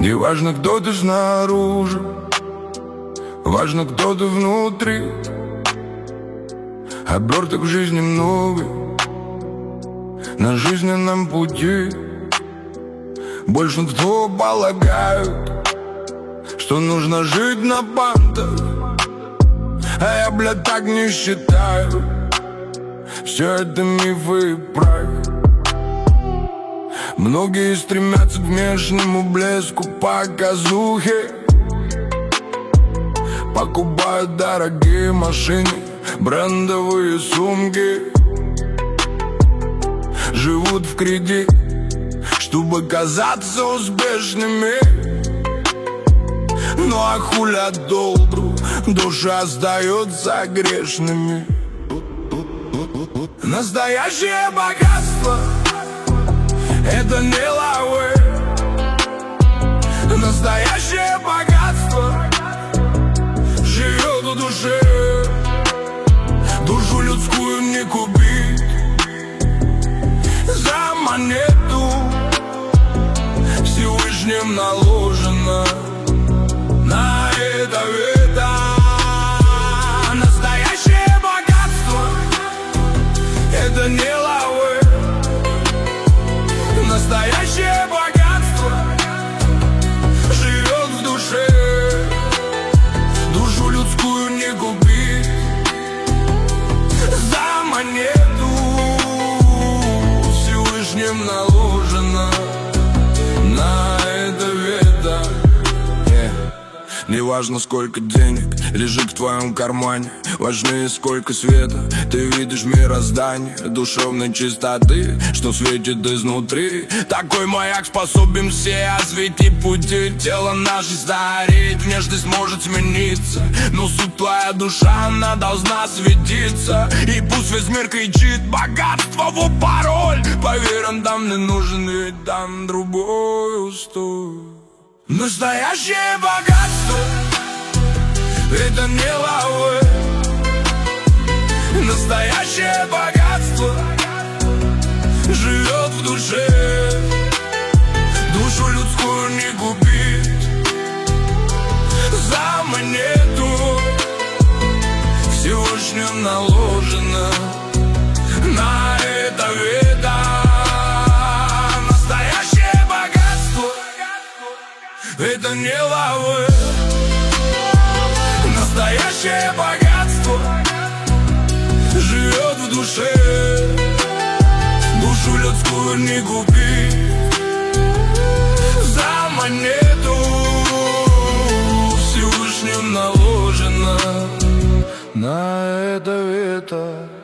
Не важно, кто ты снаружи, важно, кто ты внутри. Оберток в жизни много на жизненном пути. Большинство полагают, что нужно жить на бантах, а я, блядь, так не считаю. Все это мифы и прах. Многие стремятся к внешнему блеску, показухе, покупают дорогие машины, брендовые сумки, живут в кредит, чтобы казаться успешными. Ну а хуля добру, души остаются грешными. Настоящее богатство — это не лавы. Настоящее богатство живет в душе. Душу людскую не купить за монету. Всевышним наложено на это вето. Настоящее богатство — это не лавы. Настоящее богатство живет в душе. Душу людскую не купить за монету. Всевышним наложено на это вето. Неважно, сколько денег лежит в твоем кармане, важнее, сколько света ты видишь в мироздании, душевной чистоты, что светит изнутри. Такой маяк способен все осветить пути. Тело наше стареет, внешность может смениться, но суть твоя душа, она должна светиться. И пусть весь мир кричит: богатство — вот пароль. Поверь, он там не нужен, ведь там другой устой. Настоящее богатство — это не лавы. Настоящее богатство живет в душе. Душу людскую не купить за монету. Всевышним наложено на это вето. Настоящее богатство — это не лавы. Настоящее богатство живет в душе. Душу людскую не купить за монету. Всевышним наложено на это вето.